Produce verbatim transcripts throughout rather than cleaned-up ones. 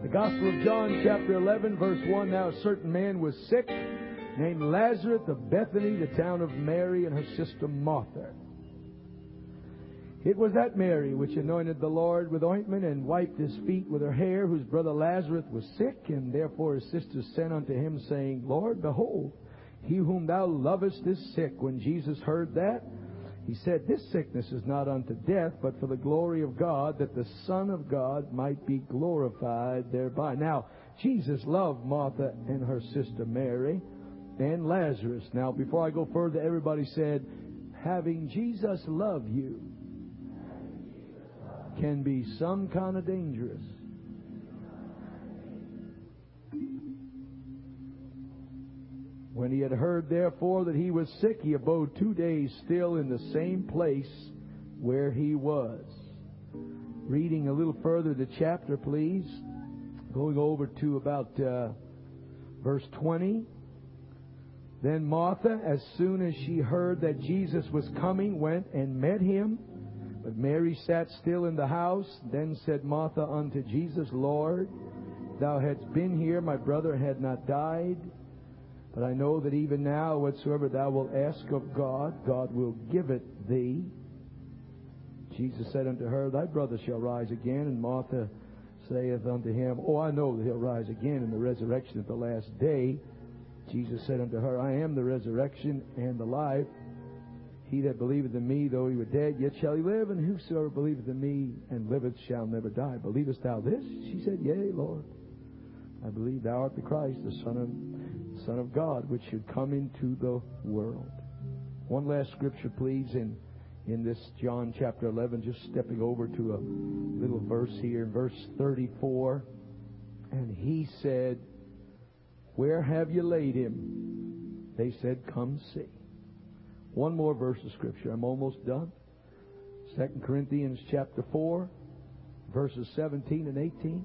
The Gospel of John, chapter eleven, verse one. Now a certain man was sick, named Lazarus of Bethany, the town of Mary and her sister Martha. It was that Mary which anointed the Lord with ointment and wiped his feet with her hair, whose brother Lazarus was sick. And therefore his sisters sent unto him, saying, Lord, behold, he whom thou lovest is sick. When Jesus heard that, he said, This sickness is not unto death, but for the glory of God, that the Son of God might be glorified thereby. Now, Jesus loved Martha and her sister Mary and Lazarus. Now, before I go further, everybody said, having Jesus love you can be some kind of dangerous. When he had heard, therefore, that he was sick, he abode two days still in the same place where he was. Reading a little further the chapter, please. Going over to about uh, verse twenty. Then Martha, as soon as she heard that Jesus was coming, went and met him. But Mary sat still in the house. Then said Martha unto Jesus, Lord, thou hadst been here, my brother had not died. But I know that even now, whatsoever thou wilt ask of God, God will give it thee. Jesus said unto her, Thy brother shall rise again. And Martha saith unto him, Oh, I know that he'll rise again in the resurrection at the last day. Jesus said unto her, I am the resurrection and the life. He that believeth in me, though he were dead, yet shall he live. And whosoever believeth in me and liveth shall never die. Believest thou this? She said, Yea, Lord. I believe thou art the Christ, the Son of Son of God, which should come into the world. One last scripture, please, in, in this John chapter eleven, just stepping over to a little verse here, verse thirty-four. And he said, Where have you laid him? They said, Come see. One more verse of scripture. I'm almost done. Second Corinthians chapter four, verses seventeen and eighteen.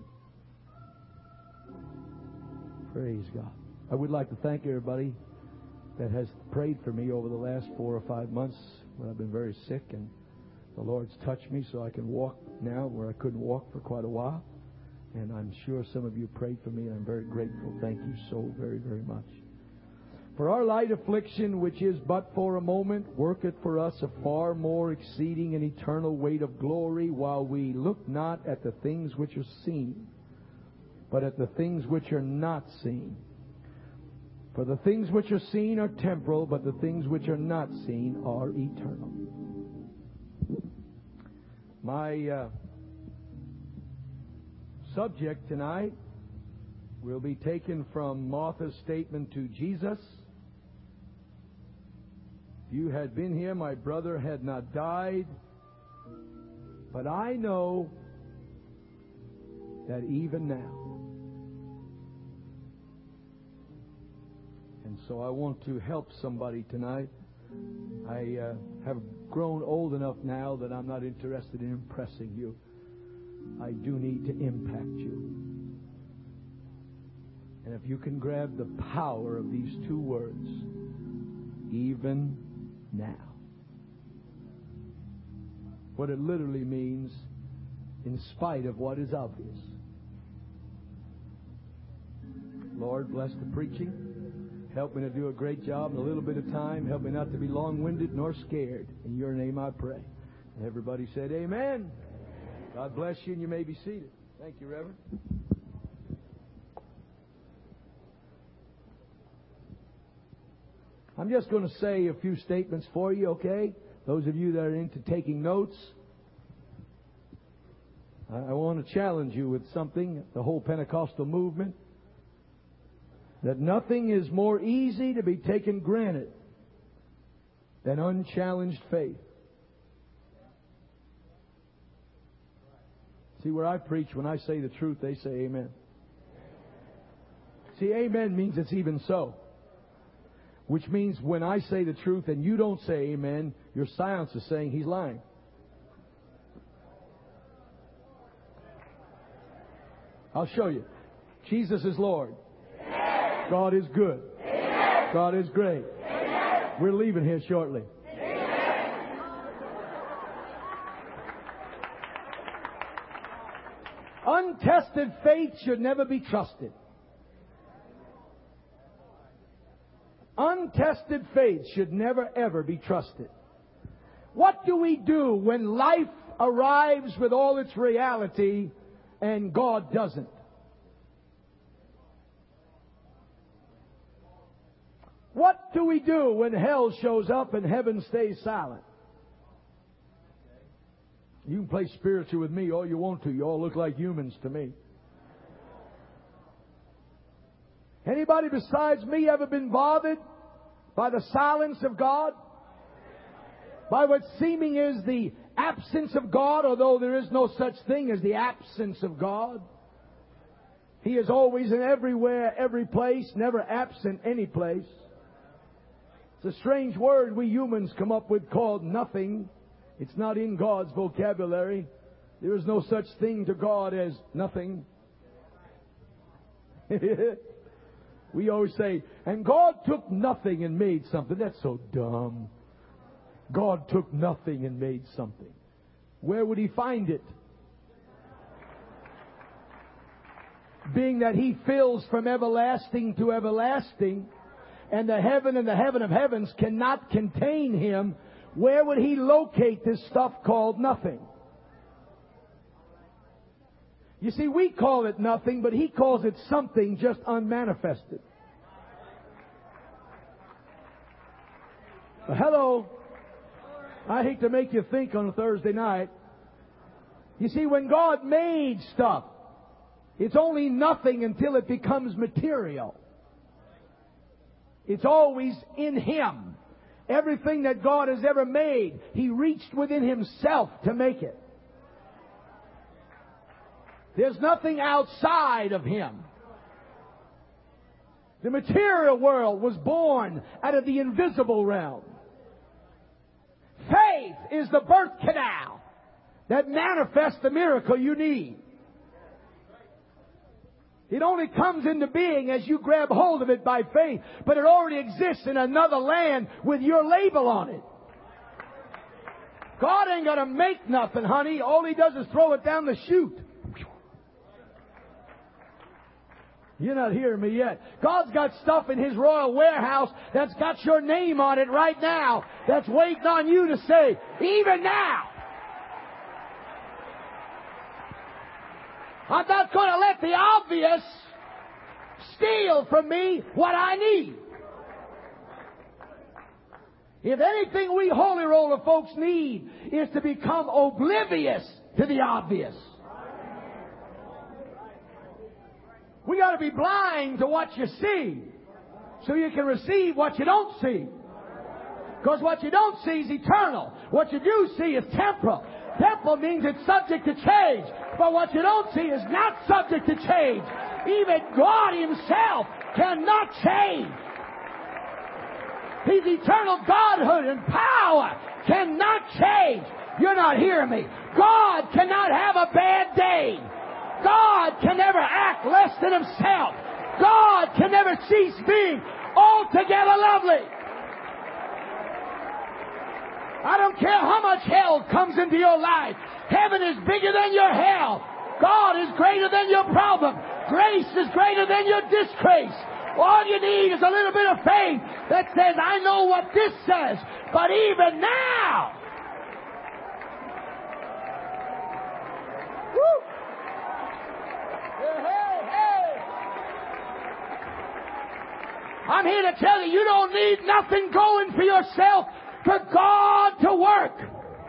Praise God. I would like to thank everybody that has prayed for me over the last four or five months when I've been very sick, and the Lord's touched me so I can walk now where I couldn't walk for quite a while. And I'm sure some of you prayed for me, and I'm very grateful. Thank you so very, very much. For our light affliction, which is but for a moment, worketh for us a far more exceeding and eternal weight of glory, while we look not at the things which are seen, but at the things which are not seen. For the things which are seen are temporal, but the things which are not seen are eternal. My uh, subject tonight will be taken from Martha's statement to Jesus. If you had been here, my brother had not died. But I know that even now. And so I want to help somebody tonight. I uh, have grown old enough now that I'm not interested in impressing you. I do need to impact you. And if you can grab the power of these two words, even now. What it literally means, in spite of what is obvious. Lord, bless the preaching. Help me to do a great job in a little bit of time. Help me not to be long-winded nor scared. In your name I pray. And everybody said amen. God bless you, and you may be seated. Thank you, Reverend. I'm just going to say a few statements for you, okay? Those of you that are into taking notes. I want to challenge you with something, the whole Pentecostal movement. That nothing is more easy to be taken granted than unchallenged faith. See, where I preach, when I say the truth, they say amen. See, amen means it's even so. Which means when I say the truth and you don't say amen, your silence is saying he's lying. I'll show you. Jesus is Lord. God is good. Amen. God is great. Amen. We're leaving here shortly. Amen. Untested faith should never be trusted. Untested faith should never, ever be trusted. What do we do when life arrives with all its reality and God doesn't? What do we do when hell shows up and heaven stays silent? You can play spiritual with me all you want to. You all look like humans to me. Anybody besides me ever been bothered by the silence of God? By what seeming is the absence of God, although there is no such thing as the absence of God. He is always and everywhere, every place, never absent any place. It's a strange word we humans come up with called nothing. It's not in God's vocabulary. There is no such thing to God as nothing. We always say, and God took nothing and made something. That's so dumb. God took nothing and made something. Where would He find it? Being that He fills from everlasting to everlasting, and the heaven and the heaven of heavens cannot contain Him, where would He locate this stuff called nothing? You see, we call it nothing, but He calls it something just unmanifested. Uh, hello. I hate to make you think on a Thursday night. You see, when God made stuff, it's only nothing until it becomes material. It's always in Him. Everything that God has ever made, He reached within Himself to make it. There's nothing outside of Him. The material world was born out of the invisible realm. Faith is the birth canal that manifests the miracle you need. It only comes into being as you grab hold of it by faith, but it already exists in another land with your label on it. God ain't gonna make nothing, honey. All He does is throw it down the chute. You're not hearing me yet. God's got stuff in His royal warehouse that's got your name on it right now, that's waiting on you to say, even now. I'm not going to let the obvious steal from me what I need. If anything we holy roller folks need is to become oblivious to the obvious. We got to be blind to what you see so you can receive what you don't see. Because what you don't see is eternal. What you do see is temporal. Temporal means it's subject to change. But what you don't see is not subject to change. Even God Himself cannot change. His eternal Godhood and power cannot change. You're not hearing me. God cannot have a bad day. God can never act less than Himself. God can never cease being altogether lovely. I don't care how much hell comes into your life. Heaven is bigger than your hell. God is greater than your problem. Grace is greater than your disgrace. All you need is a little bit of faith that says, I know what this says, but even now. Woo! Hey, hey, hey. I'm here to tell you, you don't need nothing going for yourself for God to work.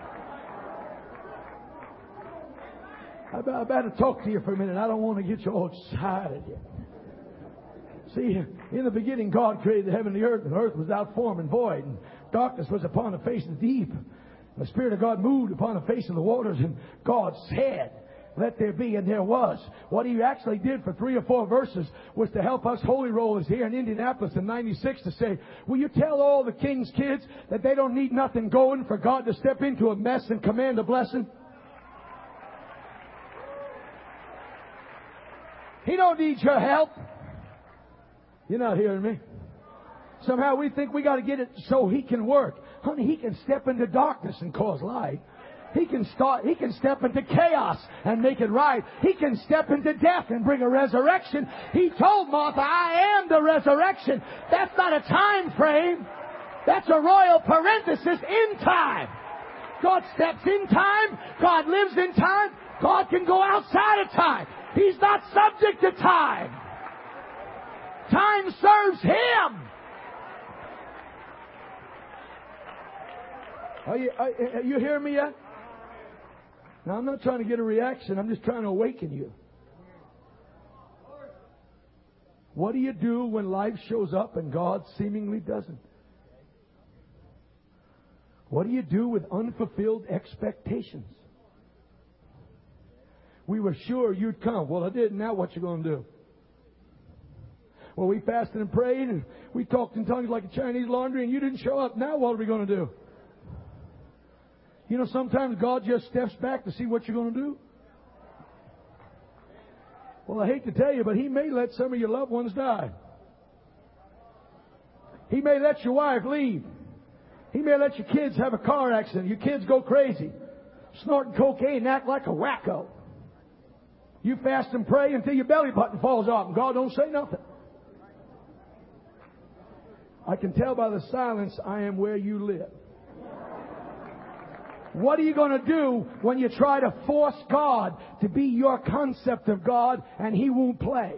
I better talk to you for a minute. I don't want to get you all excited yet. See, in the beginning, God created the heaven and the earth, and the earth was without form and void, and darkness was upon the face of the deep. The Spirit of God moved upon the face of the waters, and God said, let there be, and there was. What He actually did for three or four verses was to help us holy rollers here in Indianapolis in ninety-six to say, will you tell all the king's kids that they don't need nothing going for God to step into a mess and command a blessing? He don't need your help. You're not hearing me. Somehow we think we got to get it so He can work. Honey, He can step into darkness and cause light. He can start, He can step into chaos and make it right. He can step into death and bring a resurrection. He told Martha, I am the resurrection. That's not a time frame. That's a royal parenthesis, in time. God steps in time. God lives in time. God can go outside of time. He's not subject to time. Time serves Him. Are you, are, are you hearing me yet? Now, I'm not trying to get a reaction. I'm just trying to awaken you. What do you do when life shows up and God seemingly doesn't? What do you do with unfulfilled expectations? We were sure you'd come. Well, I did. Now what you going to do? Well, we fasted and prayed and we talked in tongues like a Chinese laundry and you didn't show up. Now what are we going to do? You know, sometimes God just steps back to see what you're going to do. Well, I hate to tell you, but He may let some of your loved ones die. He may let your wife leave. He may let your kids have a car accident. Your kids go crazy, snorting cocaine and act like a wacko. You fast and pray until your belly button falls off and God don't say nothing. I can tell by the silence I am where you live. What are you going to do when you try to force God to be your concept of God and He won't play?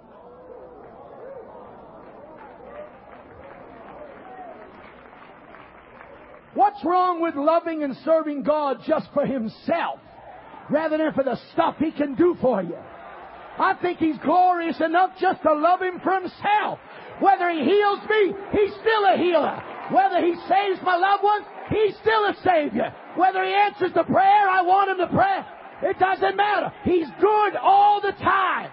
What's wrong with loving and serving God just for Himself rather than for the stuff He can do for you? I think He's glorious enough just to love Him for Himself. Whether He heals me, He's still a healer. Whether He saves my loved ones, He's still a Savior. Whether He answers the prayer I want Him to pray, it doesn't matter. He's good all the time.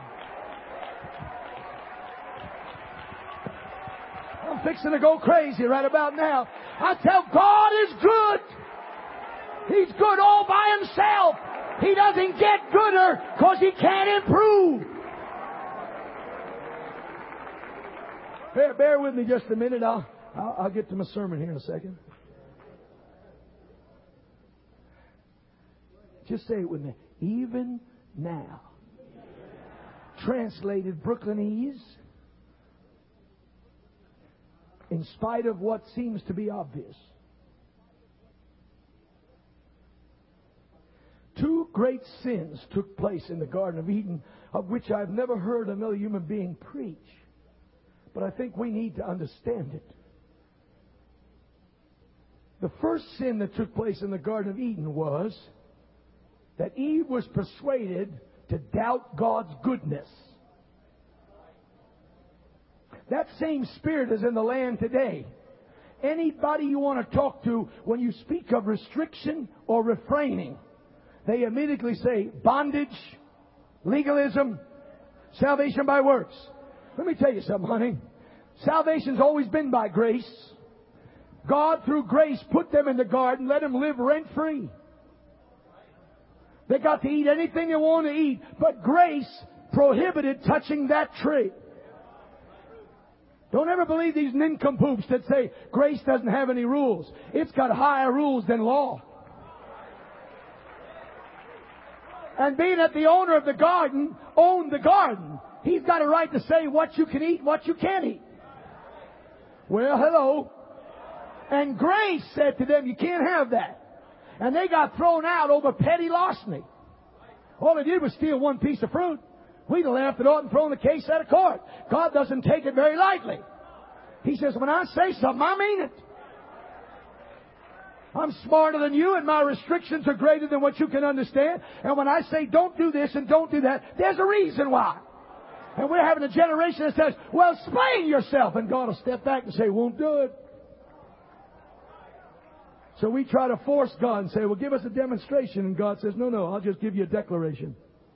I'm fixing to go crazy right about now. I tell God is good. He's good all by Himself. He doesn't get gooder because He can't improve. Bear, bear with me just a minute. I'll, I'll, I'll get to my sermon here in a second. Just say it with me. Even now. Translated Brooklynese. In spite of what seems to be obvious. Two great sins took place in the Garden of Eden, of which I've never heard another human being preach. But I think we need to understand it. The first sin that took place in the Garden of Eden was that Eve was persuaded to doubt God's goodness. That same spirit is in the land today. Anybody you want to talk to, when you speak of restriction or refraining, they immediately say bondage, legalism, salvation by works. Let me tell you something, honey. Salvation's always been by grace. God, through grace, put them in the garden, let them live rent-free. They got to eat anything they want to eat, but grace prohibited touching that tree. Don't ever believe these nincompoops that say grace doesn't have any rules. It's got higher rules than law. And being that the owner of the garden owned the garden, He's got a right to say what you can eat, what you can't eat. Well, hello. And grace said to them, you can't have that. And they got thrown out over petty larceny. All they did was steal one piece of fruit. We'd have laughed it off and thrown the case out of court. God doesn't take it very lightly. He says, when I say something, I mean it. I'm smarter than you, and my restrictions are greater than what you can understand. And when I say don't do this and don't do that, there's a reason why. And we're having a generation that says, well, explain yourself. And God will step back and say, won't do it. So we try to force God and say, well, give us a demonstration. And God says, no, no, I'll just give you a declaration.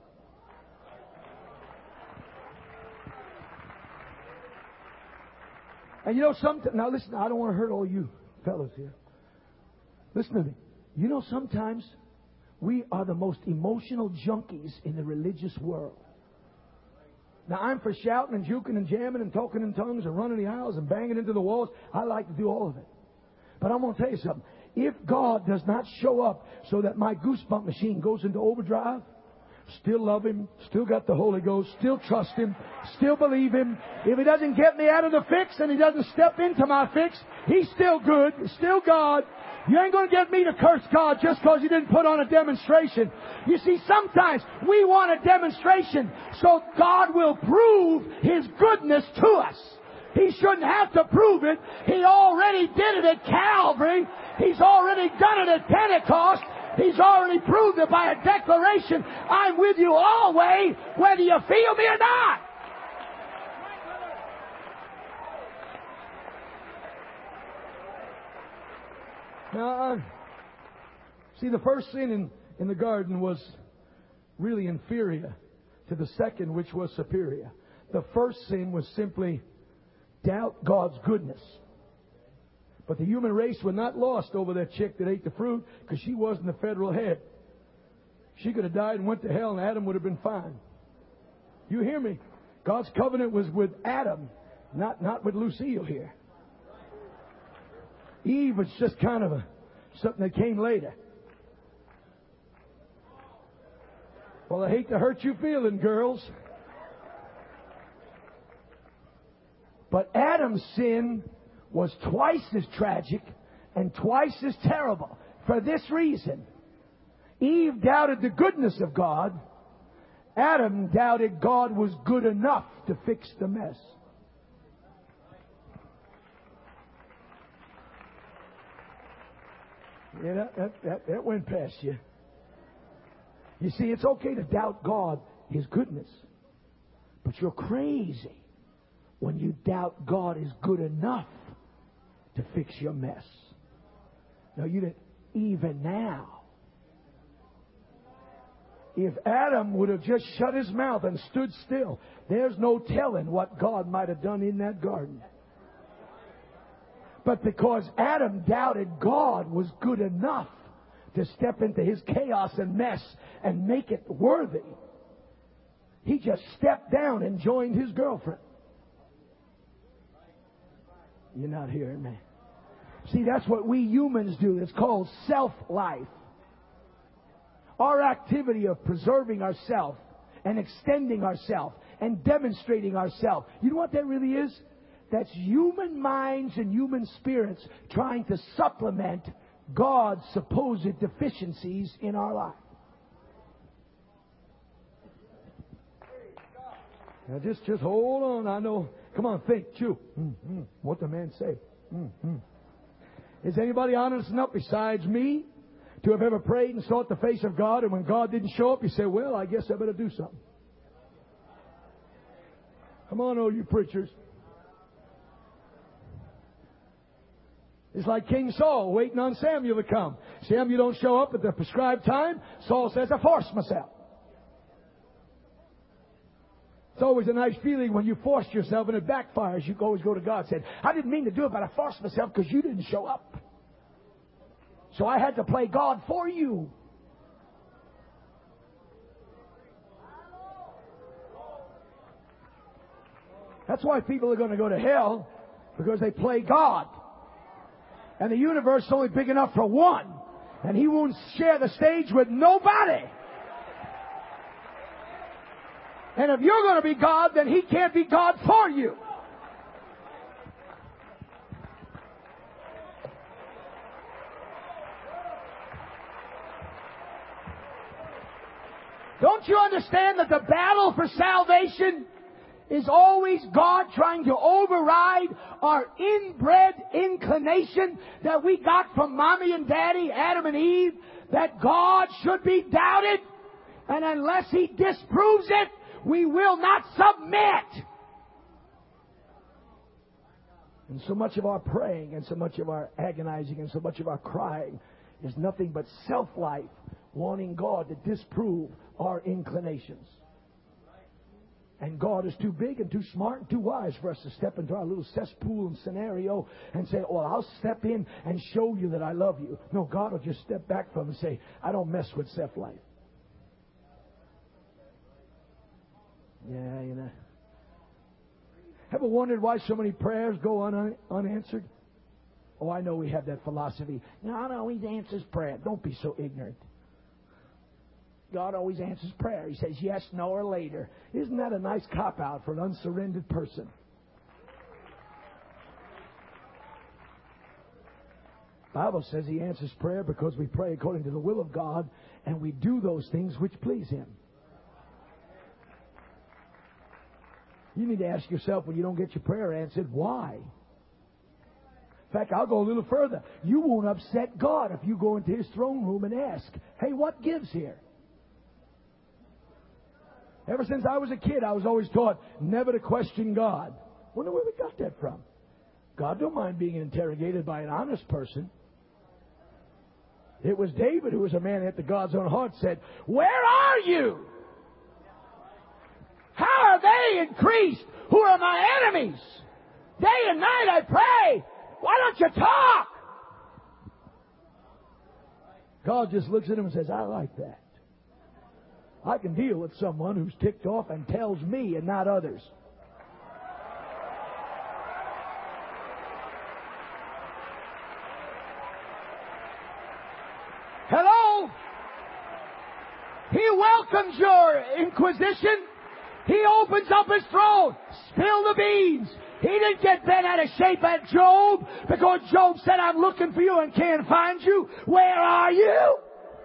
And you know, sometimes, now listen, I don't want to hurt all you fellows here. Listen to me. You know, sometimes we are the most emotional junkies in the religious world. Now, I'm for shouting and juking and jamming and talking in tongues and running the aisles and banging into the walls. I like to do all of it. But I'm going to tell you something. if God does not show up so that my goosebump machine goes into overdrive, still love Him, still got the Holy Ghost, still trust Him, still believe Him. If He doesn't get me out of the fix and He doesn't step into my fix, He's still good, still God. You ain't going to get me to curse God just because He didn't put on a demonstration. You see, sometimes we want a demonstration so God will prove His goodness to us. He shouldn't have to prove it. He already did it at Calvary. He's already done it at Pentecost. He's already proved it by a declaration. I'm with you always, whether you feel me or not. Now, uh, see, the first sin in, in the garden was really inferior to the second, which was superior. The first sin was simply doubt God's goodness. But the human race were not lost over that chick that ate the fruit, because she wasn't the federal head. She could have died and went to hell, and Adam would have been fine. You hear me? God's covenant was with Adam, not, not with Lucille here. Eve was just kind of a, something that came later. Well, I hate to hurt you feeling, girls. But Adam's sin was twice as tragic and twice as terrible. For this reason, Eve doubted the goodness of God. Adam doubted God was good enough to fix the mess. Yeah, that, that, that, that went past you. You see, it's okay to doubt God, His goodness. But you're crazy when you doubt God is good enough to fix your mess. Now, you didn't, even now. If Adam would have just shut his mouth and stood still, there's no telling what God might have done in that garden. But because Adam doubted God was good enough to step into his chaos and mess and make it worthy, he just stepped down and joined his girlfriend. You're not hearing me. See, that's what we humans do. It's called self-life. Our activity of preserving ourselves and extending ourselves and demonstrating ourselves. You know what that really is? That's human minds and human spirits trying to supplement God's supposed deficiencies in our life. Now just, just hold on. I know. Come on, think, chew. Mm-hmm. What the man say? Mm-hmm. Is anybody honest enough besides me to have ever prayed and sought the face of God, and when God didn't show up, you say, well, I guess I better do something? Come on, all you preachers. It's like King Saul waiting on Samuel to come. Samuel don't show up at the prescribed time. Saul says, I forced myself. It's always a nice feeling when you force yourself and it backfires. You always go to God and say, I didn't mean to do it, but I forced myself because you didn't show up. So I had to play God for you. That's why people are going to go to hell, because they play God. And the universe is only big enough for one. And He won't share the stage with nobody. And if you're going to be God, then He can't be God for you. Don't you understand that the battle for salvation is always God trying to override our inbred inclination that we got from Mommy and Daddy, Adam and Eve, that God should be doubted, and unless He disproves it, we will not submit. And so much of our praying and so much of our agonizing and so much of our crying is nothing but self-life, wanting God to disprove our inclinations. And God is too big and too smart and too wise for us to step into our little cesspool and scenario and say, well, I'll step in and show you that I love you. No, God will just step back from and say, I don't mess with self-life. Yeah, you know. Ever wondered why so many prayers go un- unanswered? Oh, I know we have that philosophy. God always answers prayer. Don't be so ignorant. God always answers prayer. He says yes, no, or later. Isn't that a nice cop-out for an unsurrendered person? The Bible says He answers prayer because we pray according to the will of God, and we do those things which please Him. You need to ask yourself when you don't get your prayer answered, why? In fact, I'll go a little further. You won't upset God if you go into His throne room and ask, hey, what gives here? Ever since I was a kid, I was always taught never to question God. Wonder where we got that from. God don't mind being interrogated by an honest person. It was David, who was a man after God's own heart, said, where are you? How are they increased who are my enemies? Day and night I pray. Why don't you talk? God just looks at him and says, I like that. I can deal with someone who's ticked off and tells me and not others. Hello? He welcomes your inquisition. He opens up His throne. Spill the beans. He didn't get bent out of shape at Job because Job said, I'm looking for you and can't find you. Where are you?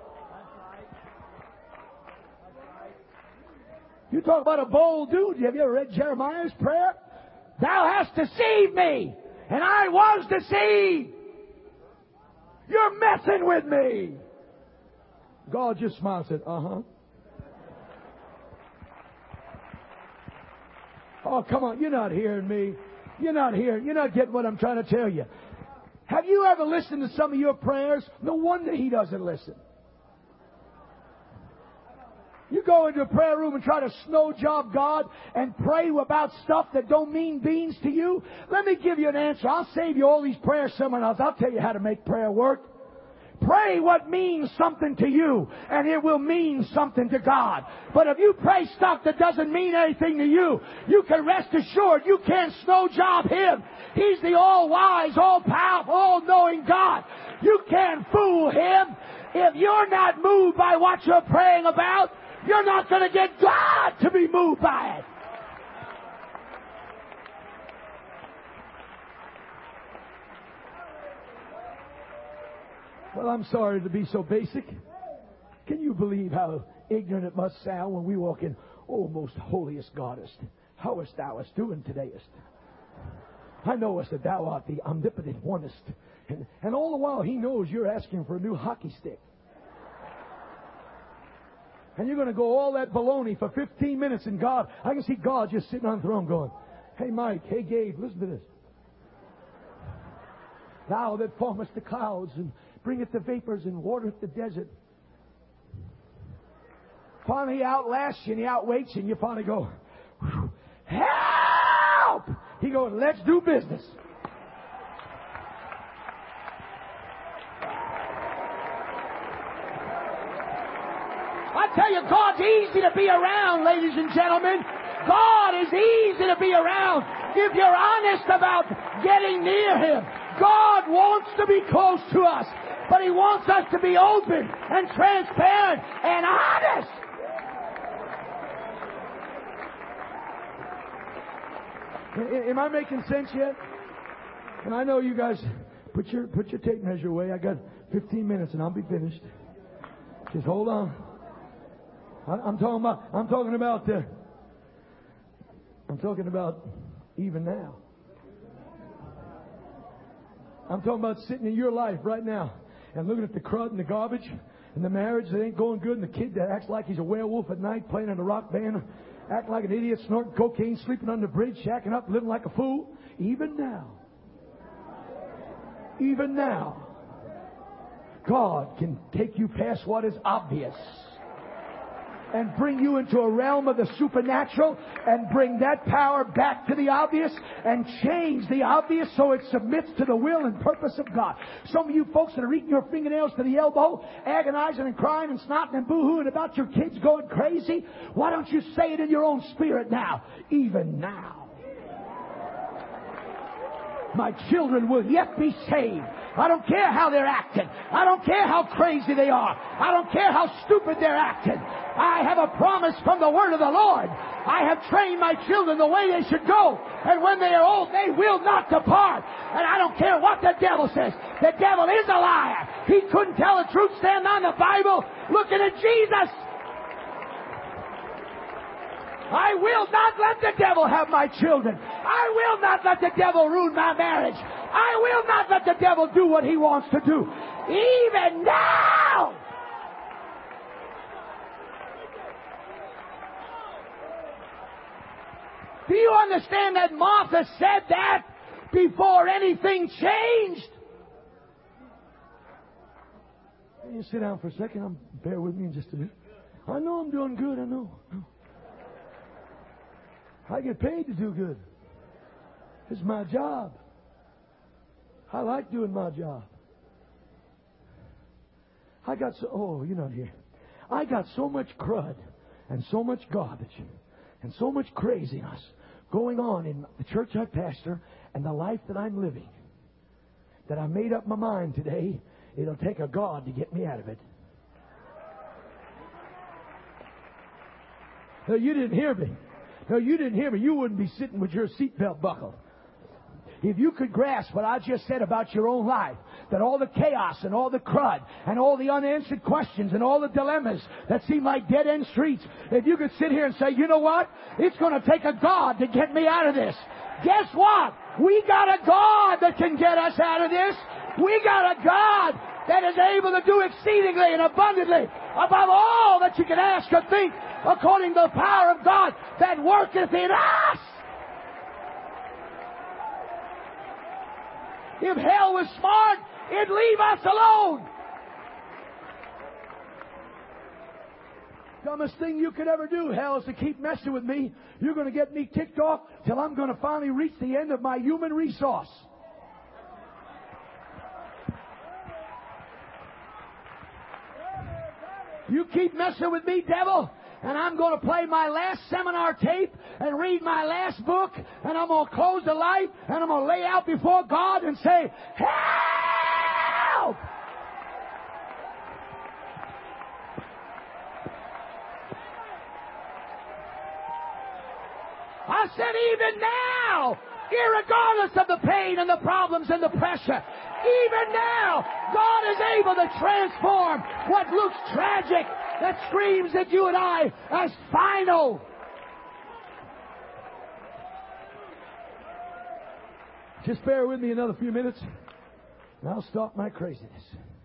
You talk about a bold dude. Have you ever read Jeremiah's prayer? Thou hast deceived me, and I was deceived. You're messing with me. God just smiled and said, uh-huh. Oh, come on. You're not hearing me. You're not hearing. You're not getting what I'm trying to tell you. Have you ever listened to some of your prayers? No wonder He doesn't listen. You go into a prayer room and try to snow job God and pray about stuff that don't mean beans to you. Let me give you an answer. I'll save you all these prayer seminars. I'll tell you how to make prayer work. Pray what means something to you, and it will mean something to God. But if you pray stuff that doesn't mean anything to you, you can rest assured you can't snow job Him. He's the all-wise, all-powerful, all-knowing God. You can't fool Him. If you're not moved by what you're praying about, you're not going to get God to be moved by it. Well, I'm sorry to be so basic. Can you believe how ignorant it must sound when we walk in, oh, most holiest goddess, howest thouest doing todayest? I knowest that thou art the omnipotent onest. And, and all the while He knows you're asking for a new hockey stick. And you're going to go all that baloney for fifteen minutes, and God, I can see God just sitting on the throne going, hey, Mike, hey, Gabe, listen to this. Thou that formest the clouds and bringeth the vapors and watereth the desert. Finally, He outlasts you and He outweights you, and you finally go, help! He goes, let's do business. I tell you, God's easy to be around, ladies and gentlemen. God is easy to be around if you're honest about getting near Him. God wants to be close to us, but He wants us to be open and transparent and honest. Am I making sense yet? And I know you guys put your put your tape measure away. I got fifteen minutes and I'll be finished. Just hold on. I, I'm talking about. I'm talking about. Uh, I'm talking about even now. I'm talking about sitting in your life right now and looking at the crud and the garbage and the marriage that ain't going good and the kid that acts like he's a werewolf at night playing in a rock band, acting like an idiot, snorting cocaine, sleeping on the bridge, shacking up, living like a fool. Even now. Even now. God can take you past what is obvious and bring you into a realm of the supernatural and bring that power back to the obvious and change the obvious so it submits to the will and purpose of God. Some of you folks that are eating your fingernails to the elbow, agonizing and crying and snotting and boo-hooing about your kids going crazy, why don't you say it in your own spirit now? Even now. my children will yet be saved. I don't care how they're acting. I don't care how crazy they are. I don't care how stupid they're acting. I have a promise from the word of the Lord. I have trained my children the way they should go. And when they are old, they will not depart. And I don't care what the devil says. The devil is a liar. He couldn't tell the truth standing on the Bible looking at Jesus. I will not let the devil have my children. I will not let the devil ruin my marriage. I will not let the devil do what he wants to do. Even now! Do you understand that Martha said that before anything changed? Can you sit down for a second? I'm, bear with me in just a minute. I know I'm doing good. I know. I know. I get paid to do good. It's my job. I like doing my job. I got so, oh, you're not here. I got so much crud and so much garbage and so much craziness going on in the church I pastor and the life that I'm living that I made up my mind today, it'll take a God to get me out of it. No, you didn't hear me. No, you didn't hear me. You wouldn't be sitting with your seatbelt buckled. If you could grasp what I just said about your own life, that all the chaos and all the crud and all the unanswered questions and all the dilemmas that seem like dead-end streets, if you could sit here and say, you know what? It's going to take a God to get me out of this. Guess what? We got a God that can get us out of this. We got a God that is able to do exceedingly and abundantly above all that you can ask or think, according to the power of God that worketh in us. If hell was smart, it'd leave us alone. Dumbest thing you could ever do, hell, is to keep messing with me. You're going to get me ticked off till I'm going to finally reach the end of my human resource. You keep messing with me, devil, and I'm going to play my last seminar tape and read my last book, and I'm going to close the light, and I'm going to lay out before God and say, help! I said, even now, irregardless of the pain and the problems and the pressure, even now, God is able to transform what looks tragic, that screams at you and I as final. Just bear with me another few minutes, and I'll stop my craziness.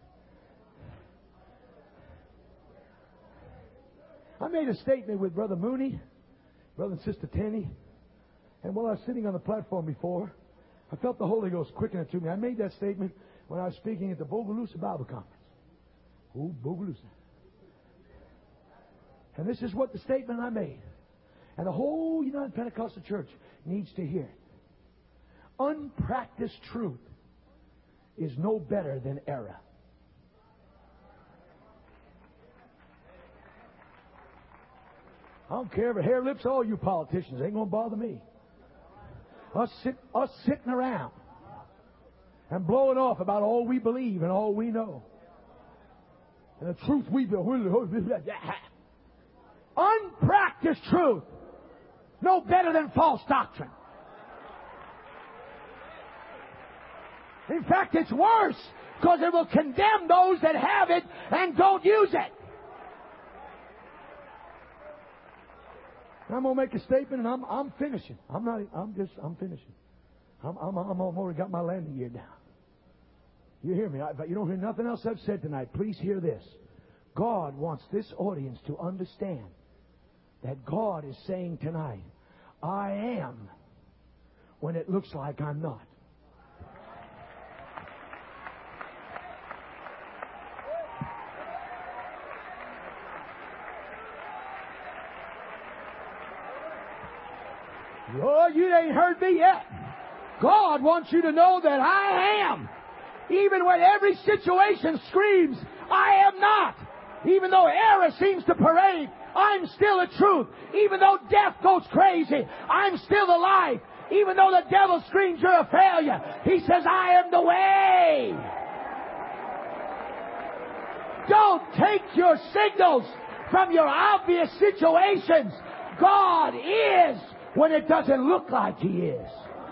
I made a statement with Brother Mooney, Brother and Sister Tenny, and while I was sitting on the platform before, I felt the Holy Ghost quicken it to me. I made that statement when I was speaking at the Bogalusa Bible Conference. Oh, Bogalusa. And this is what the statement I made. And the whole United Pentecostal Church needs to hear it. Unpracticed truth is no better than error. I don't care if it hair lips all you politicians. Ain't going to bother me. Us, sit, us sitting around and blowing off about all we believe and all we know. And the truth we believe. Unpracticed truth. No better than false doctrine. In fact, it's worse because it will condemn those that have it and don't use it. I'm gonna make a statement, and I'm I'm finishing. I'm not. I'm just. I'm finishing. I'm I'm I'm already got my landing gear down. You hear me? I, but you don't hear nothing else I've said tonight. Please hear this. God wants this audience to understand that God is saying tonight, I am, when it looks like I'm not. Oh, you ain't heard me yet. God wants you to know that I am. Even when every situation screams, I am not. Even though error seems to parade, I'm still the truth. Even though death goes crazy, I'm still alive. Even though the devil screams you're a failure, he says, I am the way. Don't take your signals from your obvious situations. God is when it doesn't look like He is.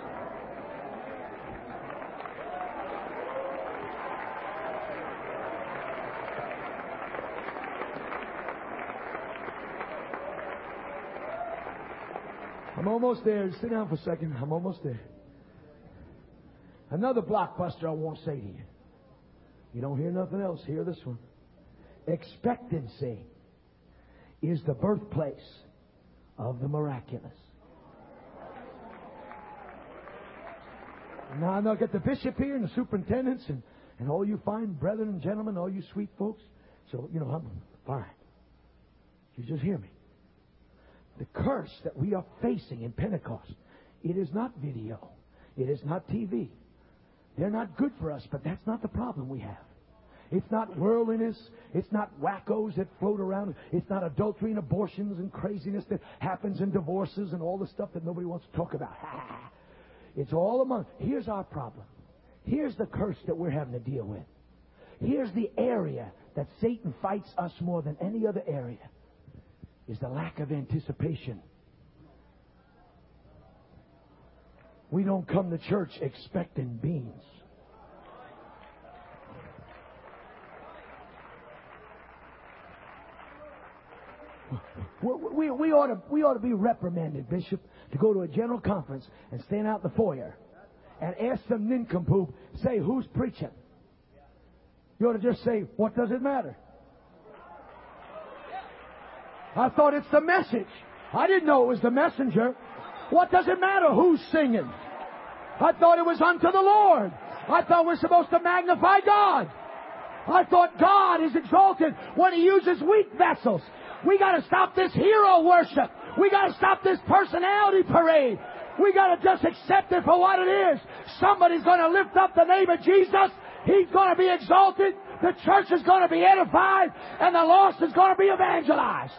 I'm almost there. Sit down for a second. I'm almost there. Another blockbuster I won't say to you. You don't hear nothing else. Hear this one. Expectancy is the birthplace of the miraculous. Now I'm going to get the bishop here and the superintendents and, and all you fine brethren and gentlemen, all you sweet folks. So, you know, I'm fine. You just hear me. The curse that we are facing in Pentecost, it is not video. It is not T V. They're not good for us, but that's not the problem we have. It's not worldliness. It's not wackos that float around. It's not adultery and abortions and craziness that happens in divorces and all the stuff that nobody wants to talk about. It's all among. Here's our problem. Here's the curse that we're having to deal with. Here's the area that Satan fights us more than any other area. Is the lack of anticipation. We don't come to church expecting beans. We, we, we, ought to, we ought to be reprimanded, Bishop, to go to a general conference and stand out in the foyer and ask some nincompoop, say, who's preaching? You ought to just say, what does it matter? I thought it's the message. I didn't know it was the messenger. What does it matter who's singing? I thought it was unto the Lord. I thought we're supposed to magnify God. I thought God is exalted when He uses weak vessels. We got to stop this hero worship. We got to stop this personality parade. We got to just accept it for what it is. Somebody's going to lift up the name of Jesus. He's going to be exalted. The church is going to be edified. And the lost is going to be evangelized.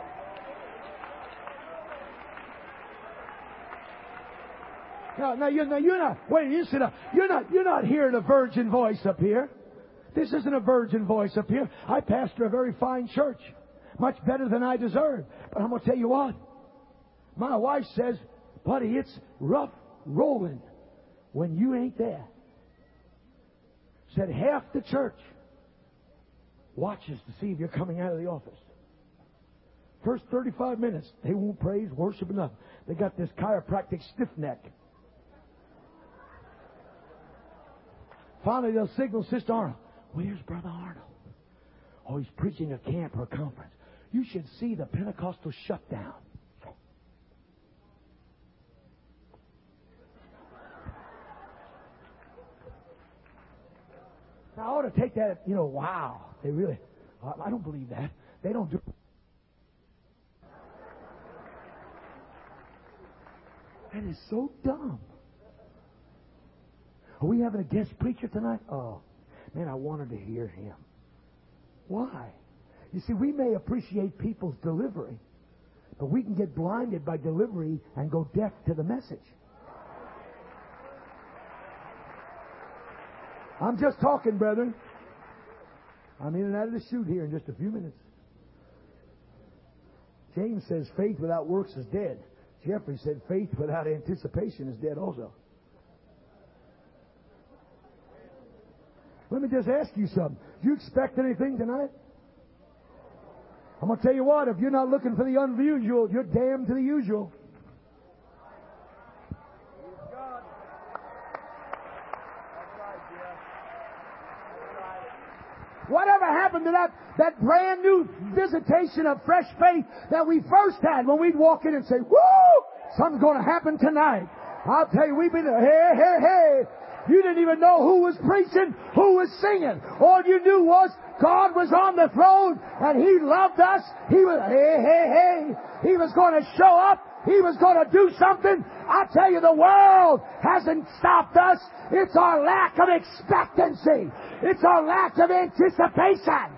No, no, you're not, you're not, wait, you sit up. You're not, you're not hearing a virgin voice up here. This isn't a virgin voice up here. I pastor a very fine church. Much better than I deserve. But I'm going to tell you what. My wife says, buddy, it's rough rolling when you ain't there. Said half the church watches to see if you're coming out of the office. First thirty-five minutes, they won't praise, worship, or nothing. They got this chiropractic stiff neck. Finally, they'll signal Sister Arnold. Where's Brother Arnold? Oh, he's preaching a camp or a conference. You should see the Pentecostal shutdown. Now, I ought to take that, you know, wow. They really, I don't believe that. They don't do. That is so dumb. Are we having a guest preacher tonight? Oh, man, I wanted to hear him. Why? You see, we may appreciate people's delivery, but we can get blinded by delivery and go deaf to the message. I'm just talking, brethren. I'm in and out of the chute here in just a few minutes. James says faith without works is dead. Jeffrey said faith without anticipation is dead also. Let me just ask you something. Do you expect anything tonight? I'm going to tell you what, if you're not looking for the unusual, you're damned to the usual. Whatever happened to that, that brand new visitation of fresh faith that we first had when we'd walk in and say, woo, something's going to happen tonight. I'll tell you, we've been, hey, hey, hey. You didn't even know who was preaching, who was singing. All you knew was God was on the throne and He loved us. He was, hey, hey, hey. He was going to show up. He was going to do something. I tell you, the world hasn't stopped us. It's our lack of expectancy. It's our lack of anticipation.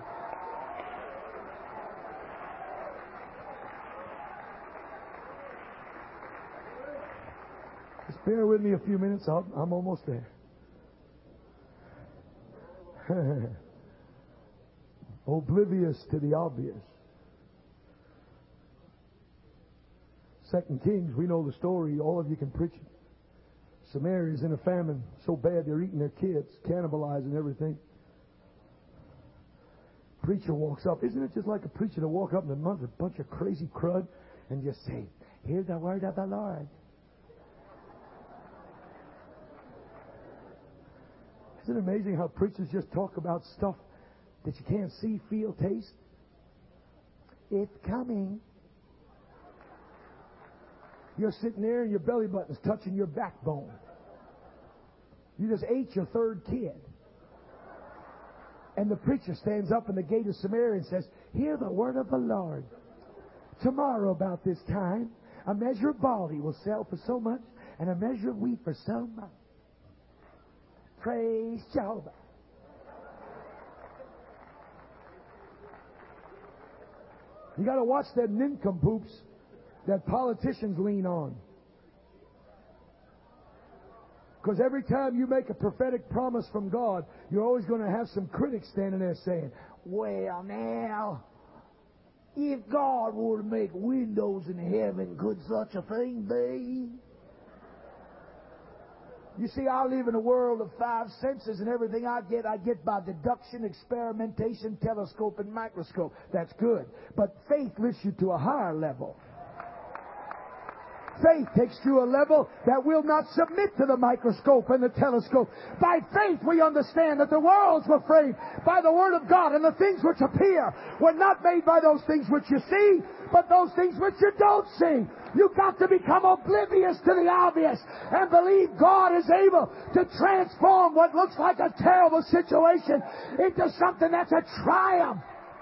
Just bear with me a few minutes. I'll, I'm almost there. Oblivious to the obvious. Second Kings, we know the story. All of you can preach it. Samaria's in a famine so bad they're eating their kids, cannibalizing everything. Preacher walks up. Isn't it just like a preacher to walk up and amongst a bunch of crazy crud and just say, "Hear the word of the Lord." Isn't it amazing how preachers just talk about stuff that you can't see, feel, taste? It's coming. You're sitting there and your belly button's touching your backbone. You just ate your third kid. And the preacher stands up in the gate of Samaria and says, "Hear the word of the Lord. Tomorrow about this time, a measure of barley will sell for so much, and a measure of wheat for so much." Praise Jehovah. You got to watch them nincompoops that politicians lean on. Because every time you make a prophetic promise from God, you're always going to have some critics standing there saying, "Well, now, if God were to make windows in heaven, could such a thing be?" You see, I live in a world of five senses, and everything I get, I get by deduction, experimentation, telescope, and microscope. That's good. But faith lifts you to a higher level. Faith takes you to a level that will not submit to the microscope and the telescope. By faith we understand that the worlds were framed by the Word of God, and the things which appear were not made by those things which you see, but those things which you don't see. You've got to become oblivious to the obvious and believe God is able to transform what looks like a terrible situation into something that's a triumph.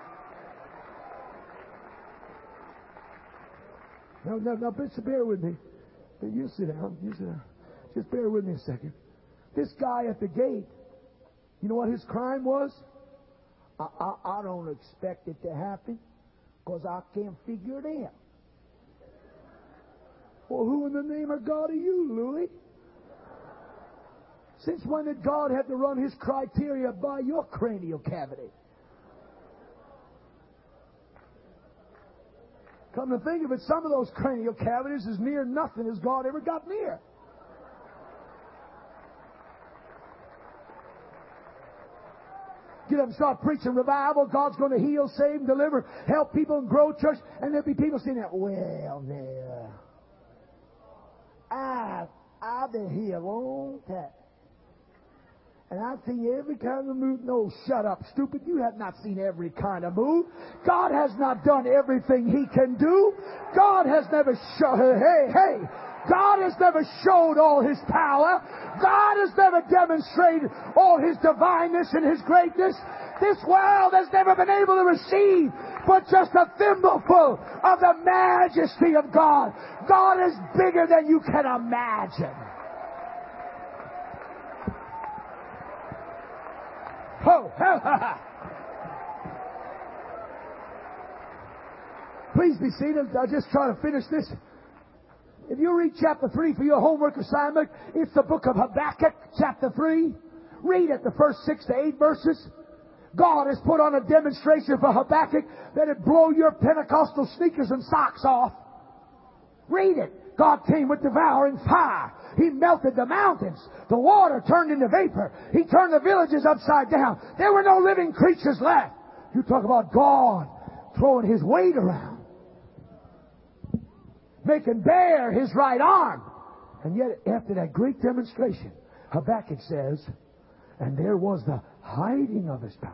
Now, now, now, bear with me. You sit down. You sit down. Just bear with me a second. This guy at the gate, you know what his crime was? I, I, I don't expect it to happen because I can't figure it out. Well, who in the name of God are you, Louie? Since when did God have to run His criteria by your cranial cavity? Come to think of it, some of those cranial cavities is near nothing as God ever got near. Get up and start preaching revival. God's going to heal, save, and deliver, help people and grow church. And there'll be people saying that, "Well, now, I've, I've been here a long time. And I've seen every kind of move." No, shut up, stupid. You have not seen every kind of move. God has not done everything He can do. God has never shown, hey, hey, God has never showed all His power. God has never demonstrated all His divineness and His greatness. This world has never been able to receive but just a thimbleful of the majesty of God. God is bigger than you can imagine. Oh, ha, ha, ha. Please be seated. I'll just try to finish this. If you read chapter three for your homework assignment, it's the book of Habakkuk, chapter three. Read it, the first six to eight verses. God has put on a demonstration for Habakkuk that it'd blow your Pentecostal sneakers and socks off. Read it. God came with devouring fire. He melted the mountains. The water turned into vapor. He turned the villages upside down. There were no living creatures left. You talk about God throwing His weight around, making bare His right arm. And yet, after that great demonstration, Habakkuk says, "And there was the hiding of His power."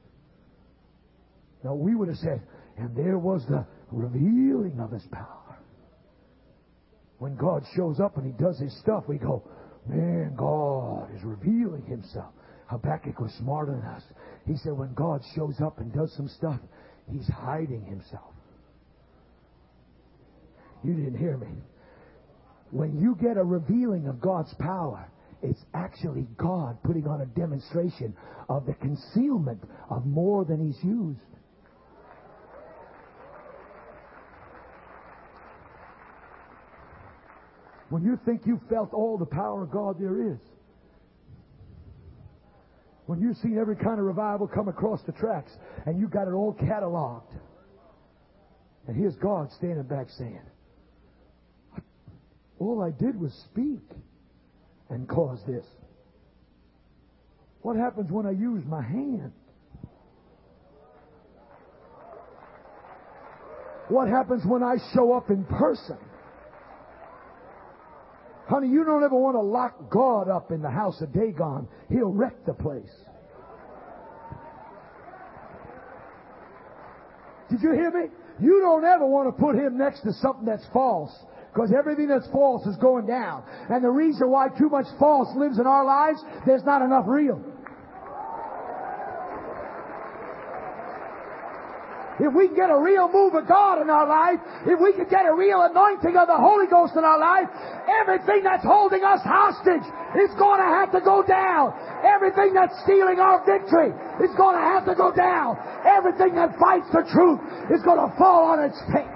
Now, we would have said, "And there was the revealing of His power." When God shows up and He does His stuff, we go, "Man, God is revealing Himself." Habakkuk was smarter than us. He said when God shows up and does some stuff, He's hiding Himself. You didn't hear me. When you get a revealing of God's power, it's actually God putting on a demonstration of the concealment of more than He's used. When you think you've felt all the power of God there is. When you've seen every kind of revival come across the tracks and you got it all cataloged. And here's God standing back saying, all I did was speak and cause this. What happens when I use my hand? What happens when I show up in person? Honey, you don't ever want to lock God up in the house of Dagon. He'll wreck the place. Did you hear me? You don't ever want to put Him next to something that's false. Because everything that's false is going down. And the reason why too much false lives in our lives, there's not enough real. If we can get a real move of God in our life, if we can get a real anointing of the Holy Ghost in our life, everything that's holding us hostage is going to have to go down. Everything that's stealing our victory is going to have to go down. Everything that fights the truth is going to fall on its face.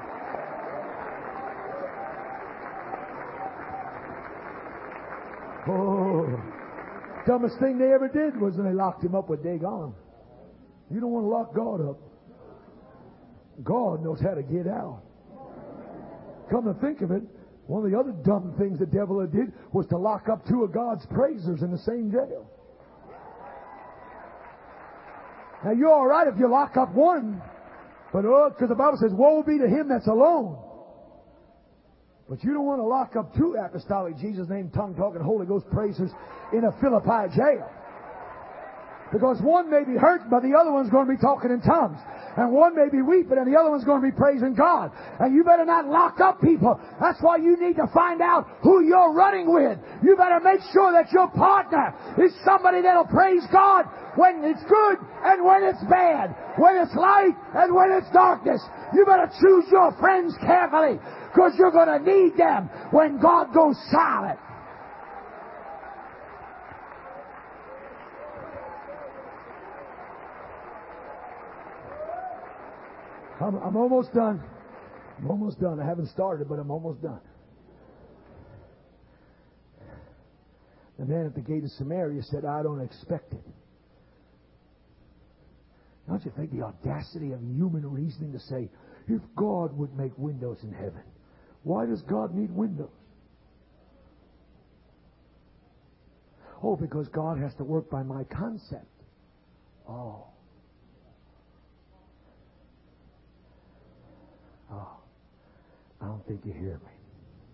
Oh, dumbest thing they ever did was when they locked him up with Dagon. You don't want to lock God up. God knows how to get out. Come to think of it, one of the other dumb things the devil did was to lock up two of God's praisers in the same jail. Now you're all right if you lock up one, but oh, because the Bible says, woe be to him that's alone. But you don't want to lock up two apostolic Jesus name, tongue talking, Holy Ghost praisers in a Philippi jail. Because one may be hurt, but the other one's going to be talking in tongues. And one may be weeping, and the other one's going to be praising God. And you better not lock up people. That's why you need to find out who you're running with. You better make sure that your partner is somebody that'll praise God when it's good and when it's bad, when it's light and when it's darkness. You better choose your friends carefully, because you're going to need them when God goes silent. I'm, I'm almost done. I'm almost done. I haven't started, but I'm almost done. The man at the gate of Samaria said, I don't expect it. Don't you think the audacity of human reasoning to say, if God would make windows in heaven, why does God need windows? Oh, because God has to work by my concept. Oh. Oh, I don't think you hear me.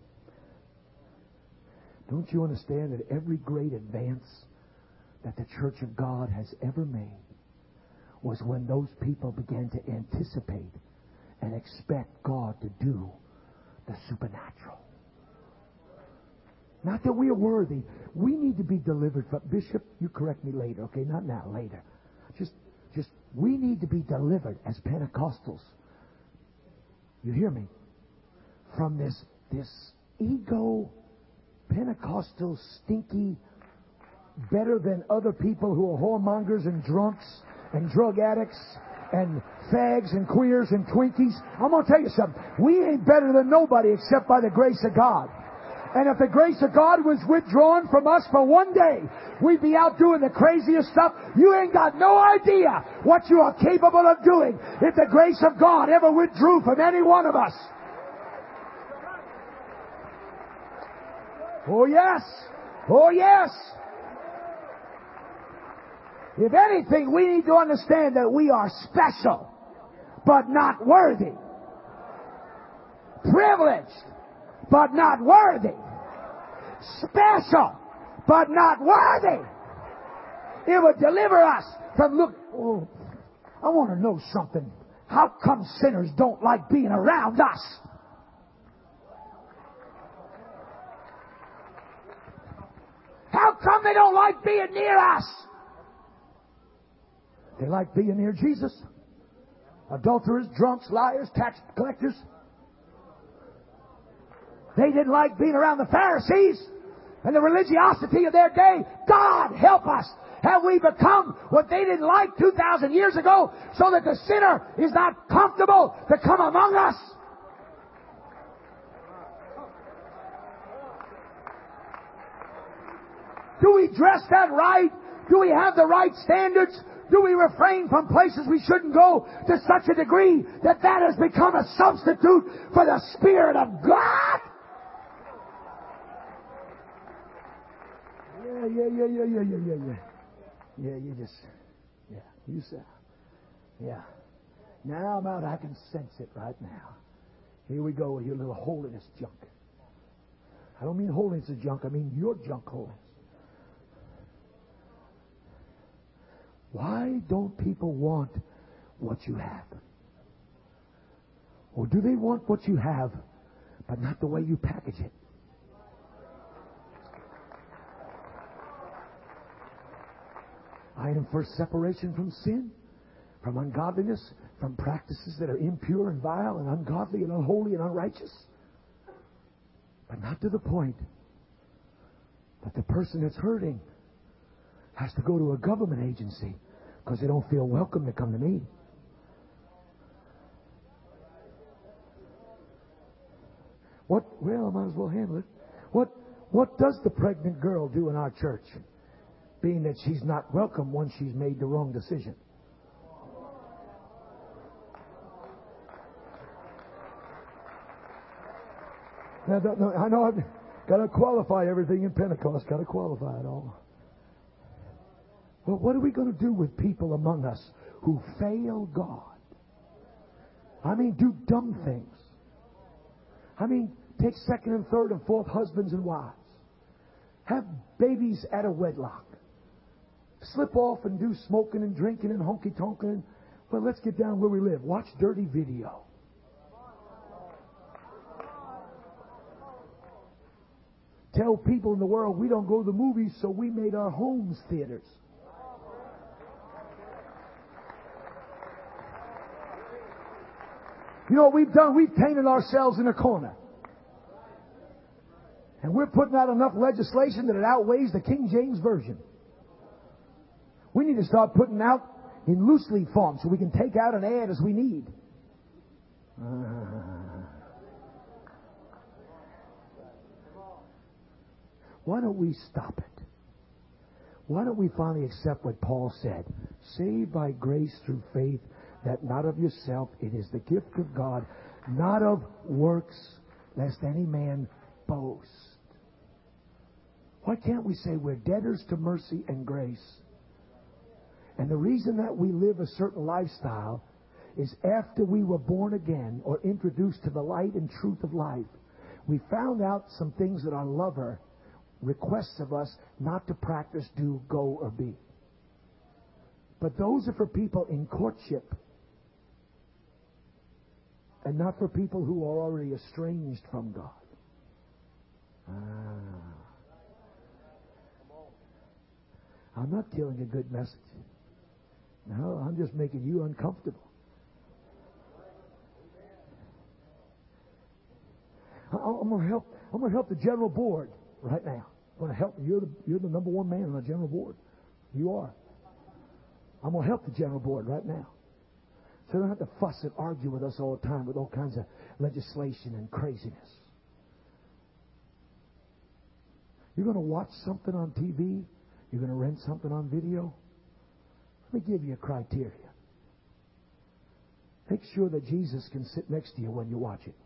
Don't you understand that every great advance that the Church of God has ever made was when those people began to anticipate and expect God to do the supernatural? Not that we are worthy. We need to be delivered from... Bishop, you correct me later, okay? Not now, later. Just, just, we need to be delivered as Pentecostals. You hear me? From this, this ego, Pentecostal, stinky, better than other people who are whoremongers and drunks and drug addicts and fags and queers and Twinkies. I'm going to tell you something. We ain't better than nobody except by the grace of God. And if the grace of God was withdrawn from us for one day, we'd be out doing the craziest stuff. You ain't got no idea what you are capable of doing if the grace of God ever withdrew from any one of us. Oh, yes. Oh, yes. If anything, we need to understand that we are special, but not worthy. Privileged, but not worthy. Special, but not worthy. It would deliver us from look. Oh, I want to know something. How come sinners don't like being around us? How come they don't like being near us? They like being near Jesus. Adulterers, drunks, liars, tax collectors. They didn't like being around the Pharisees and the religiosity of their day. God help us. Have we become what they didn't like two thousand years ago so that the sinner is not comfortable to come among us? Do we dress that right? Do we have the right standards? Do we refrain from places we shouldn't go to such a degree that that has become a substitute for the Spirit of God? Yeah, yeah, yeah, yeah, yeah, yeah, yeah, yeah. Yeah, you just, yeah, you say, yeah. Now I'm out, I can sense it right now. Here we go with your little holiness junk. I don't mean holiness of junk, I mean your junk holiness. Why don't people want what you have? Or do they want what you have, but not the way you package it? Item first, separation from sin, from ungodliness, from practices that are impure and vile and ungodly and unholy and unrighteous. But not to the point that the person that's hurting has to go to a government agency because they don't feel welcome to come to me. What? Well, I might as well handle it. What? What does the pregnant girl do in our church? Being that she's not welcome once she's made the wrong decision. Now, no, I know I've got to qualify everything in Pentecost. Got to qualify it all. Well, what are we going to do with people among us who fail God? I mean, do dumb things. I mean, take second and third and fourth husbands and wives. Have babies at a wedlock. Slip off and do smoking and drinking and honky-tonking. Well, let's get down where we live. Watch dirty video. Tell people in the world we don't go to the movies, so we made our homes theaters. You know what we've done? We've painted ourselves in a corner. And we're putting out enough legislation that it outweighs the King James Version. We need to start putting out in loose leaf form so we can take out and add as we need. Uh, why don't we stop it? Why don't we finally accept what Paul said? Saved by grace through faith, that not of yourself, it is the gift of God, not of works, lest any man boast. Why can't we say we're debtors to mercy and grace? And the reason that we live a certain lifestyle is after we were born again or introduced to the light and truth of life, we found out some things that our lover requests of us not to practice, do, go, or be. But those are for people in courtship and not for people who are already estranged from God. Ah. I'm not killing a good message. No, I'm just making you uncomfortable. I'm going to help. I'm going to help the general board right now. I'm going to help. You're the you're the number one man on the general board. You are. I'm going to help the general board right now, so they don't have to fuss and argue with us all the time with all kinds of legislation and craziness. You're going to watch something on T V. You're going to rent something on video. Let me give you a criteria. Make sure that Jesus can sit next to you when you watch it.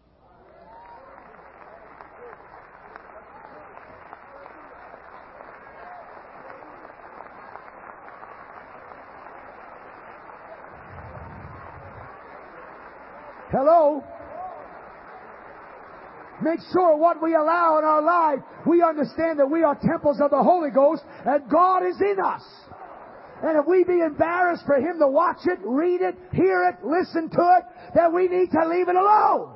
Hello? Make sure what we allow in our life, we understand that we are temples of the Holy Ghost and God is in us. And if we be embarrassed for Him to watch it, read it, hear it, listen to it, then we need to leave it alone.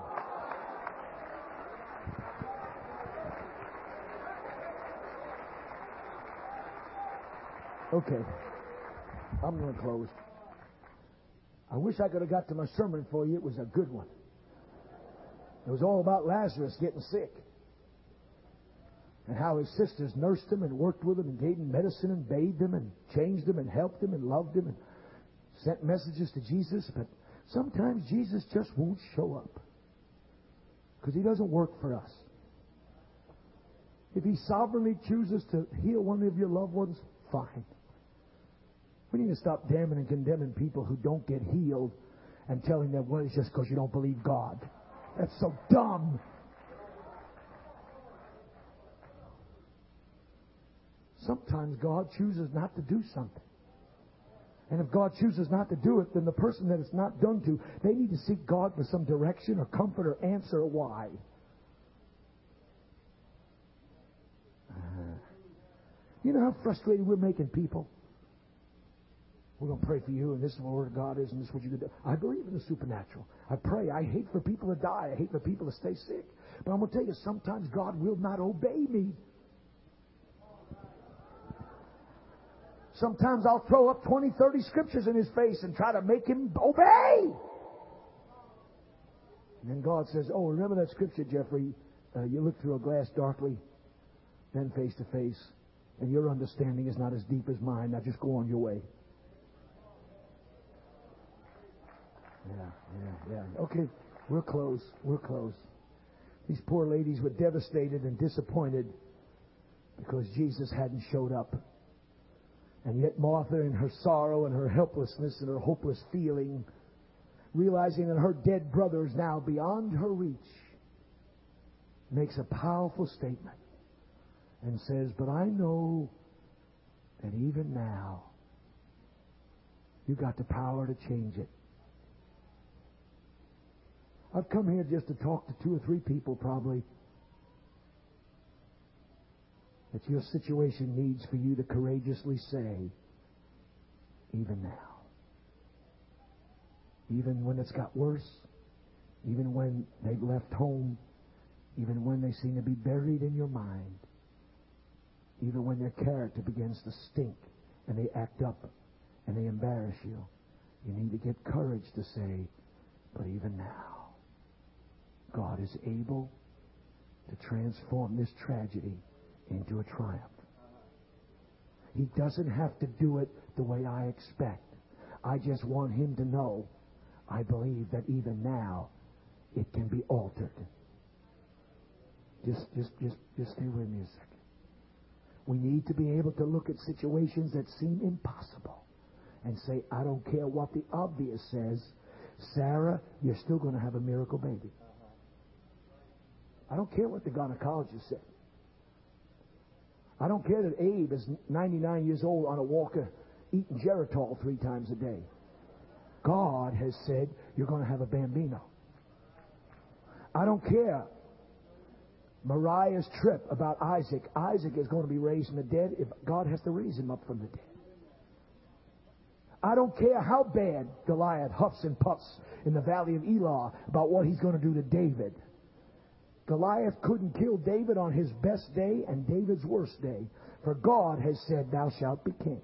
Okay. I'm going to close. I wish I could have got to my sermon for you. It was a good one. It was all about Lazarus getting sick. And how his sisters nursed him and worked with him and gave him medicine and bathed him and changed him and helped him and loved him and sent messages to Jesus. But sometimes Jesus just won't show up because He doesn't work for us. If He sovereignly chooses to heal one of your loved ones, fine. We need to stop damning and condemning people who don't get healed and telling them, well, it's just because you don't believe God. That's so dumb. Sometimes God chooses not to do something. And if God chooses not to do it, then the person that it's not done to, they need to seek God for some direction or comfort or answer why. Uh, you know how frustrated we're making people? We're going to pray for you, and this is what the Word of God is, and this is what you can do. I believe in the supernatural. I pray. I hate for people to die. I hate for people to stay sick. But I'm going to tell you, sometimes God will not obey me. Sometimes I'll throw up twenty, thirty scriptures in His face and try to make Him obey. And then God says, oh, remember that scripture, Jeffrey? Uh, you look through a glass darkly, then face to face, and your understanding is not as deep as mine. Now just go on your way. Yeah, yeah, yeah. Okay, we're close. We're close. These poor ladies were devastated and disappointed because Jesus hadn't showed up. And yet Martha, in her sorrow and her helplessness and her hopeless feeling, realizing that her dead brother is now beyond her reach, makes a powerful statement and says, but I know that even now you got the power to change it. I've come here just to talk to two or three people probably that your situation needs for you to courageously say, even now. Even when it's got worse, even when they've left home, even when they seem to be buried in your mind, even when their character begins to stink and they act up and they embarrass you, you need to get courage to say, but even now, God is able to transform this tragedy into a triumph. He doesn't have to do it the way I expect. I just want him to know I believe that even now it can be altered. Just, just, just, just stay with me a second. We need to be able to look at situations that seem impossible and say, I don't care what the obvious says, Sarah, you're still going to have a miracle baby. I don't care what the gynecologist said. I don't care that Abe is ninety-nine years old on a walker eating Geritol three times a day. God has said you're going to have a bambino. I don't care Mariah's trip about Isaac. Isaac is going to be raised from the dead if God has to raise him up from the dead. I don't care how bad Goliath huffs and puffs in the valley of Elah about what he's going to do to David. Goliath couldn't kill David on his best day and David's worst day. For God has said, thou shalt be king.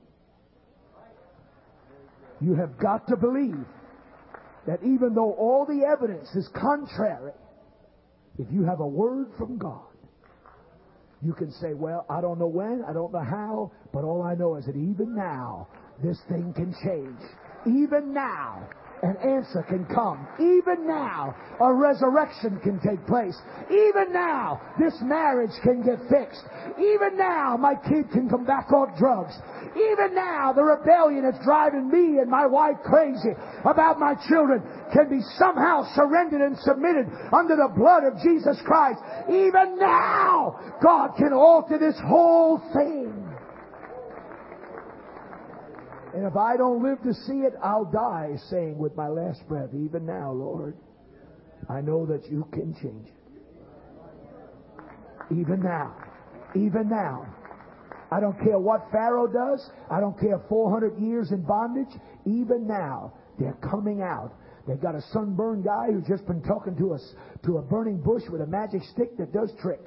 You have got to believe that even though all the evidence is contrary, if you have a word from God, you can say, well, I don't know when, I don't know how, but all I know is that even now, this thing can change. Even now, an answer can come. Even now, a resurrection can take place. Even now, this marriage can get fixed. Even now, my kid can come back off drugs. Even now, the rebellion that's driving me and my wife crazy about my children can be somehow surrendered and submitted under the blood of Jesus Christ. Even now, God can alter this whole thing. And if I don't live to see it, I'll die saying with my last breath, even now, Lord, I know that you can change it. Even now. Even now. I don't care what Pharaoh does. I don't care four hundred years in bondage. Even now, they're coming out. They've got a sunburned guy who's just been talking to us to a burning bush with a magic stick that does tricks.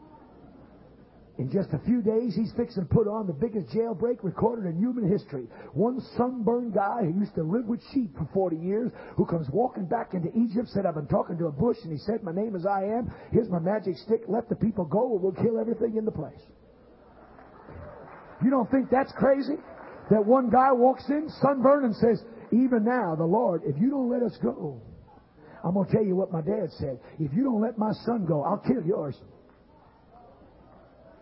In just a few days, he's fixing to put on the biggest jailbreak recorded in human history. One sunburned guy who used to live with sheep for forty years, who comes walking back into Egypt, said, I've been talking to a bush, and he said, my name is I am. Here's my magic stick. Let the people go, or we'll kill everything in the place. You don't think that's crazy? That one guy walks in, sunburned, and says, even now, the Lord, if you don't let us go, I'm going to tell you what my dad said. If you don't let my son go, I'll kill yours.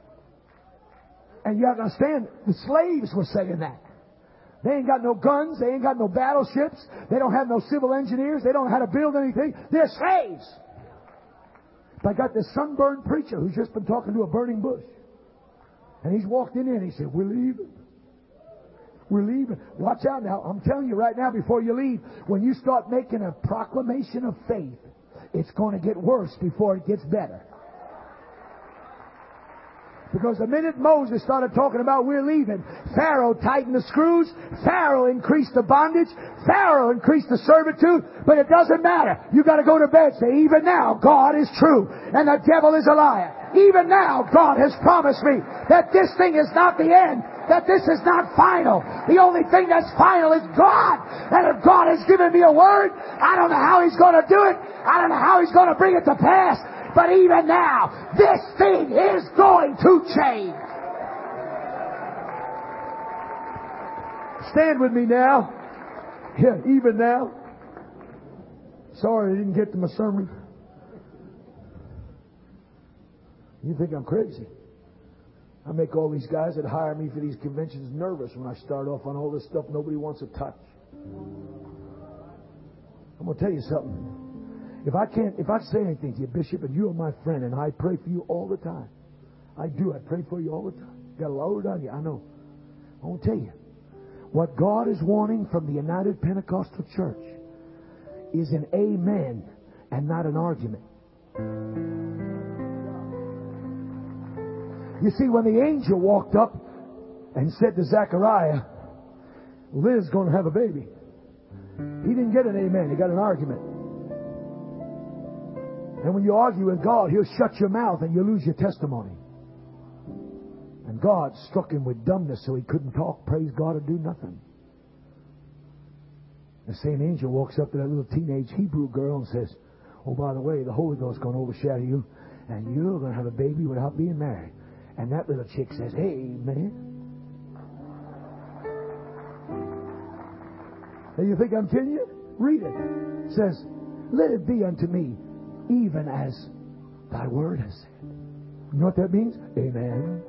And you have to understand, the slaves were saying that. They ain't got no guns. They ain't got no battleships. They don't have no civil engineers. They don't know how to build anything. They're slaves. But I got this sunburned preacher who's just been talking to a burning bush. And he's walked in there and he said, we're leaving. We're leaving. Watch out now. I'm telling you right now before you leave, when you start making a proclamation of faith, it's going to get worse before it gets better. Because the minute Moses started talking about we're leaving, Pharaoh tightened the screws, Pharaoh increased the bondage, Pharaoh increased the servitude, but it doesn't matter. You got to go to bed. Say, even now, God is true, and the devil is a liar. Even now, God has promised me that this thing is not the end, that this is not final. The only thing that's final is God. And if God has given me a word, I don't know how He's going to do it. I don't know how He's going to bring it to pass. But even now, this thing is going to change. Stand with me now. Yeah, even now. Sorry I didn't get to my sermon. You think I'm crazy? I make all these guys that hire me for these conventions nervous when I start off on all this stuff nobody wants to touch. I'm going to tell you something. If I can't, if I say anything to you, Bishop, and you're my friend, and I pray for you all the time. I do. I pray for you all the time. Got a load on you. I know. I won't tell you. What God is wanting from the United Pentecostal Church is an amen and not an argument. You see, when the angel walked up and said to Zechariah, Liz is going to have a baby, he didn't get an amen. He got an argument. And when you argue with God, He'll shut your mouth and you lose your testimony. And God struck him with dumbness so he couldn't talk, praise God, or do nothing. The same angel walks up to that little teenage Hebrew girl and says, oh, by the way, the Holy Ghost is going to overshadow you, and you're going to have a baby without being married. And that little chick says, hey, man. And you think I'm kidding you? Read it. It says, let it be unto me even as thy word has said. You know what that means? Amen.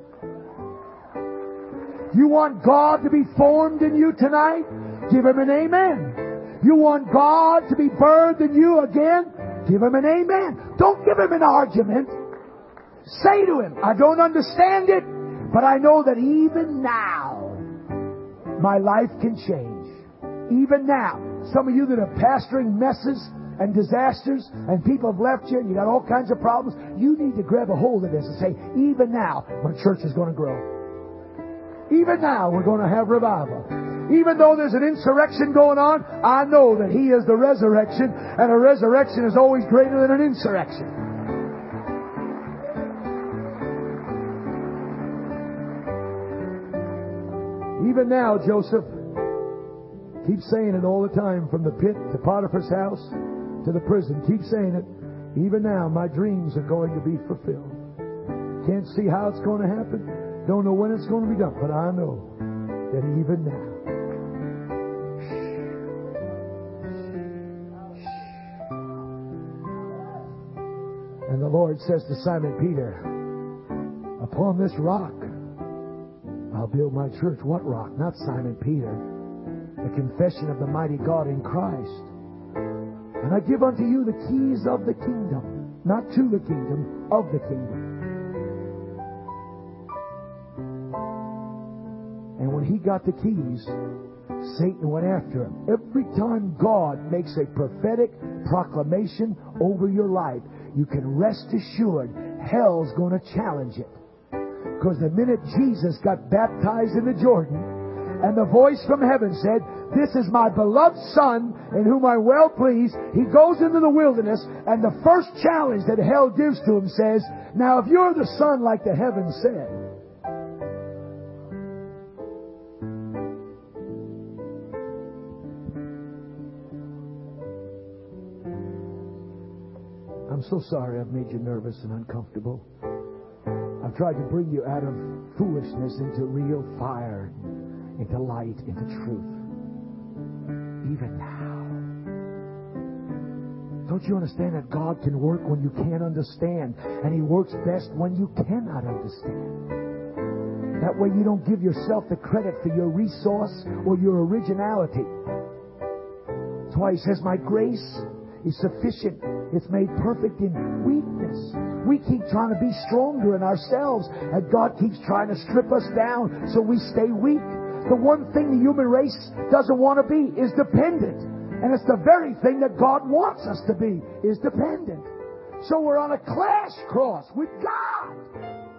You want God to be formed in you tonight? Give Him an amen. You want God to be birthed in you again? Give Him an amen. Don't give Him an argument. Say to Him, I don't understand it, but I know that even now my life can change. Even now. Some of you that are pastoring messes and disasters, and people have left you, and you got all kinds of problems, you need to grab a hold of this and say, even now, my church is going to grow. Even now, we're going to have revival. Even though there's an insurrection going on, I know that He is the resurrection, and a resurrection is always greater than an insurrection. Even now, Joseph, keep saying it all the time, from the pit to Potiphar's house, to the prison. Keep saying it. Even now, my dreams are going to be fulfilled. Can't see how it's going to happen. Don't know when it's going to be done. But I know that even now. And the Lord says to Simon Peter, upon this rock, I'll build my church. What rock? Not Simon Peter. The confession of the mighty God in Christ. And I give unto you the keys of the kingdom. Not to the kingdom, of the kingdom. And when he got the keys, Satan went after him. Every time God makes a prophetic proclamation over your life, you can rest assured hell's going to challenge it. Because the minute Jesus got baptized in the Jordan, and the voice from heaven said, this is my beloved Son in whom I'm well pleased. He goes into the wilderness, and the first challenge that hell gives to him says, now if you're the Son like the heavens said. I'm so sorry I've made you nervous and uncomfortable. I've tried to bring you out of foolishness into real fire, into light, into truth. Even now. Don't you understand that God can work when you can't understand? And He works best when you cannot understand. That way you don't give yourself the credit for your resource or your originality. That's why he says, my grace is sufficient. It's made perfect in weakness. We keep trying to be stronger in ourselves, and God keeps trying to strip us down so we stay weak. The one thing the human race doesn't want to be is dependent. And it's the very thing that God wants us to be, is dependent. So we're on a clash cross with God.